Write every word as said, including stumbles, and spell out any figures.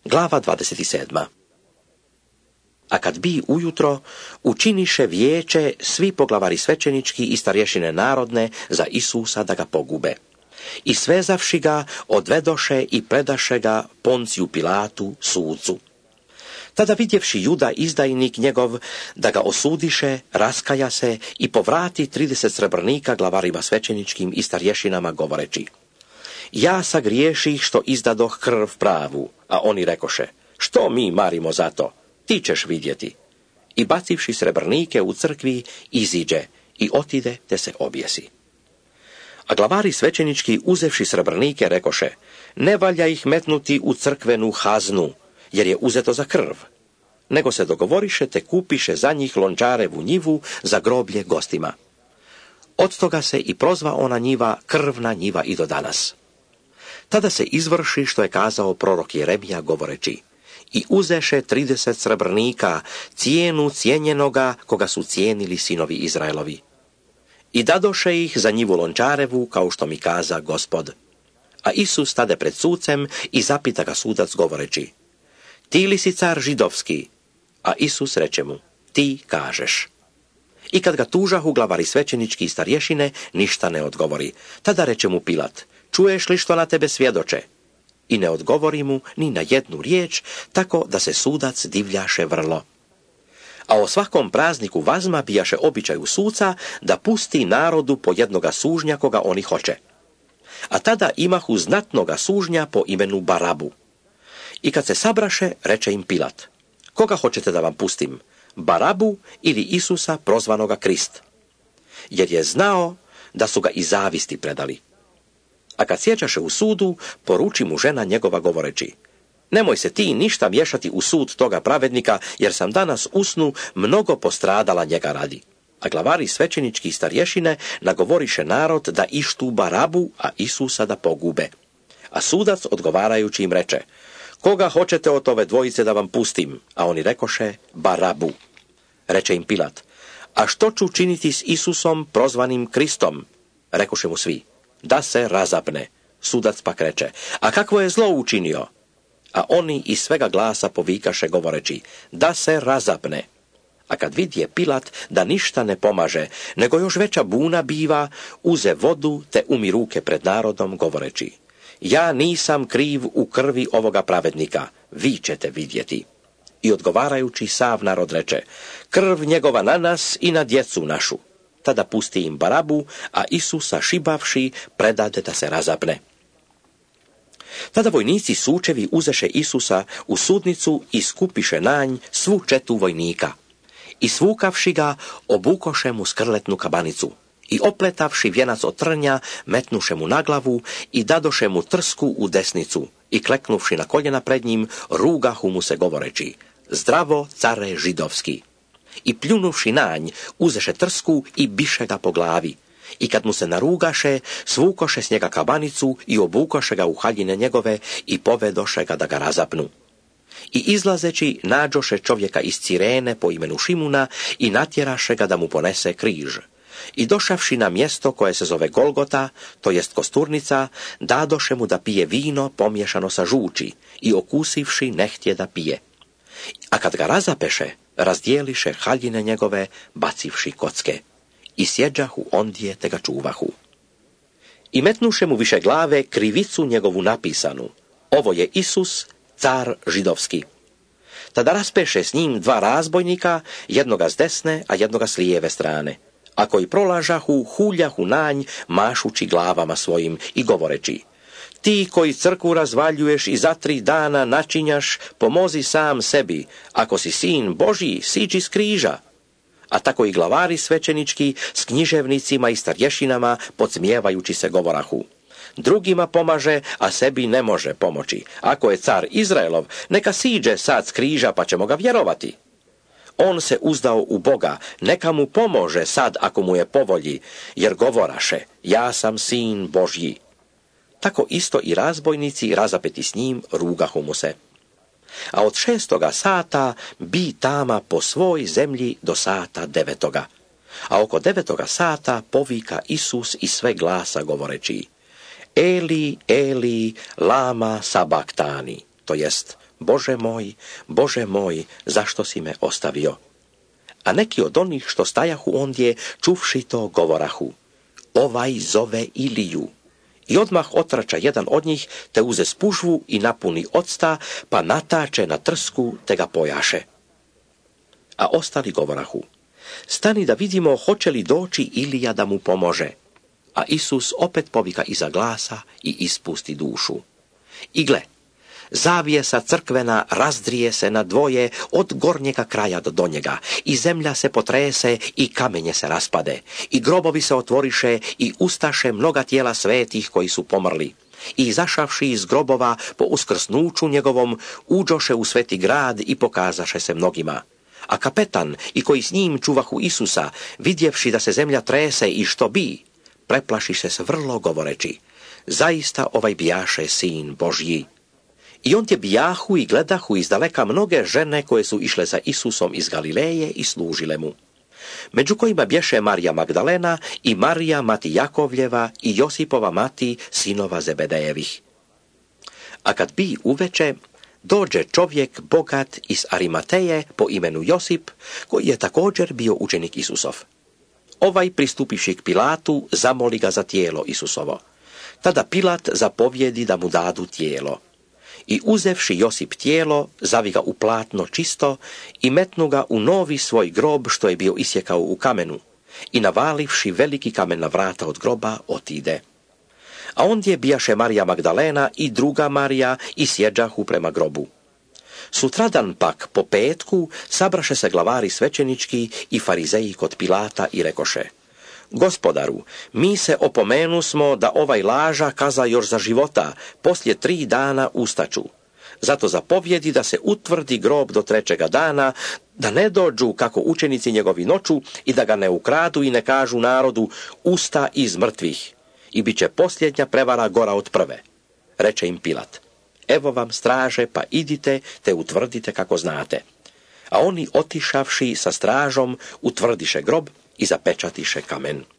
Glava dvadeset sedma. A kad bi ujutro, učiniše vijeće svi poglavari svećenički i starješine narodne za Isusa da ga pogube. I svezavši ga, odvedoše i predaše ga Ponciju Pilatu, sucu. Tada vidjevši Juda izdajnik njegov da ga osudiše, raskaja se i povrati trideset srebrnika glavarima svećeničkim i starješinama govoreći: ja sagriješih što izdadoh krv pravu, a oni rekoše: što mi marimo za to, ti ćeš vidjeti. I bacivši srebrnike u crkvi, iziđe i otide te se objesi. A glavari svećenički, uzevši srebrnike, rekoše: ne valja ih metnuti u crkvenu haznu, jer je uzeto za krv, nego se dogovoriše te kupiše za njih lončarevu njivu za groblje gostima. Od toga se i prozva ona njiva krvna njiva i do danas. Tada se izvrši što je kazao prorok Jeremija govoreći: i uzeše trideset srebrnika, cijenu cijenjenoga koga su cijenili sinovi Izraelovi. I dadoše ih za njivu lončarevu, kao što mi kaza Gospod. A Isus stade pred sucem i zapita ga sudac govoreći: ti li si car židovski? A Isus reče mu: ti kažeš. I kad ga tužahu glavari svećenički i starješine, ništa ne odgovori. Tada reče mu Pilat: čuješ li što na tebe svjedoče? I ne odgovori mu ni na jednu riječ, tako da se sudac divljaše vrlo. A o svakom prazniku vazma bijaše običaju suca da pusti narodu po jednoga sužnja koga oni hoće. A tada imahu znatnoga sužnja po imenu Barabu. I kad se sabraše, reče im Pilat: koga hoćete da vam pustim, Barabu ili Isusa prozvanoga Krist? Jer je znao da su ga iz zavisti predali. A kad sjećaše u sudu, poruči mu žena njegova govoreći: nemoj se ti ništa miješati u sud toga pravednika, jer sam danas u snu mnogo postradala njega radi. A glavari svećenički i starješine nagovoriše narod da ištu Barabu, a Isusa da pogube. A sudac odgovarajući im reče: koga hoćete od ove dvojice da vam pustim? A oni rekoše: Barabu. Reče im Pilat: a što ću činiti s Isusom prozvanim Kristom? Rekoše mu svi: da se razapne. Sudac pak reče: a kakvo je zlo učinio? A oni iz svega glasa povikaše govoreći: da se razapne. A kad vidje Pilat da ništa ne pomaže, nego još veća buna biva, uze vodu te umi ruke pred narodom govoreći: ja nisam kriv u krvi ovoga pravednika, vi ćete vidjeti. I odgovarajući sav narod reče: krv njegova na nas i na djecu našu. Tada pusti im Barabu, a Isusa šibavši predade da se razapne. Tada vojnici sučevi uzeše Isusa u sudnicu i skupiše na nj svu četu vojnika. I svukavši ga, obukoše mu skrletnu kabanicu. I opletavši vjenac od trnja, metnuše mu na glavu i dadoše mu trsku u desnicu. I kleknuvši na koljena pred njim, rugahu mu se govoreći: zdravo, care židovski. I pljunuvši na nj, uzeše trsku i biše ga po glavi. I kad mu se narugaše, svukoše s njega kabanicu i obukoše ga u haljine njegove i povedoše ga da ga razapnu. I izlazeći, nađoše čovjeka iz Cirene po imenu Šimuna i natjeraše ga da mu ponese križ. I došavši na mjesto koje se zove Golgota, to jest kosturnica, dadoše mu da pije vino pomiješano sa žuči i okusivši nehtje da pije. A kad ga razapeše, razdijeliše haljine njegove, bacivši kocke. I sjeđahu ondje te ga čuvahu. I metnuše mu više glave krivicu njegovu napisanu: ovo je Isus, car židovski. Tada raspeše s njim dva razbojnika, jednoga s desne, a jednoga s lijeve strane. A koji prolažahu, huljahu na nj, mašući glavama svojim i govoreći: ti koji crkvu razvaljuješ i za tri dana načinjaš, pomozi sam sebi, ako si sin Božji, siđi s križa. A tako i glavari svećenički s književnicima i starješinama podsmijevajući se govorahu: drugima pomaže, a sebi ne može pomoći. Ako je car Izraelov, neka siđe sad s križa, pa ćemo ga vjerovati. On se uzdao u Boga, neka mu pomože sad ako mu je povolji, jer govoraše: ja sam sin Božji. Tako isto i razbojnici razapeti s njim rugahu mu se. A od šestoga sata bi tama po svoj zemlji do sata devetoga. A oko devetoga sata povika Isus iz sve glasa govoreći: Eli, Eli, lama sabaktani. to jest: Bože môj, Bože môj, zašto si me ostavio? A neki od onih što stajahu ondje, čuvši to, govorahu: Ovaj zove Iliju. I odmah otrača jedan od njih, te uze spužvu i napuni octa, pa natače na trsku, te ga pojaše. A ostali govorahu: Stani da vidimo hoće li doći Ilija da mu pomože. A Isus opet povika iza glasa i ispusti dušu. I gle, zavjesa crkvena razdrije se na dvoje od gornjega kraja do donjega, i zemlja se potrese i kamenje se raspade, i grobovi se otvoriše i ustaše mnoga tijela svetih koji su pomrli. I izašavši iz grobova po uskrsnuću njegovom, uđoše u sveti grad i pokazaše se mnogima. A kapetan i koji s njim čuvahu Isusa, vidjevši da se zemlja trese i što bi, preplašiše se vrlo govoreći: Zaista ovaj bijaše sin Božji. I on je bijahu i gledahu izdaleka mnoge žene koje su išle za Isusom iz Galileje i služile mu. Među kojima bješe Marija Magdalena i Marija mati Jakovljeva i Josipova mati, sinova Zebedejevih. A kad bi uveče, dođe čovjek bogat iz Arimateje po imenu Josip, koji je također bio učenik Isusov. Ovaj, pristupivši k Pilatu, zamoli ga za tijelo Isusovo. Tada Pilat zapovjedi da mu dadu tijelo. I uzevši Josip tijelo, zavi ga u platno čisto i metnu ga u novi svoj grob što je bio isjekao u kamenu, i navalivši veliki kamen na vrata od groba, otide. A ondje bijaše Marija Magdalena i druga Marija i sjeđahu prema grobu. Sutradan pak, po petku, sabraše se glavari svećenički i farizeji kod Pilata i rekoše: Gospodaru, mi se opomenu smo da ovaj laža kaza još za života, poslije tri dana ustaću. Zato zapovjedi da se utvrdi grob do trećega dana, da ne dođu kako učenici njegovi noću i da ga ne ukradu i ne kažu narodu: usta iz mrtvih. I bit će posljednja prevara gora od prve. Reče im Pilat: Evo vam straže, pa idite te utvrdite kako znate. A oni, otišavši sa stražom, utvrdiše grob i zapečatiše kamen.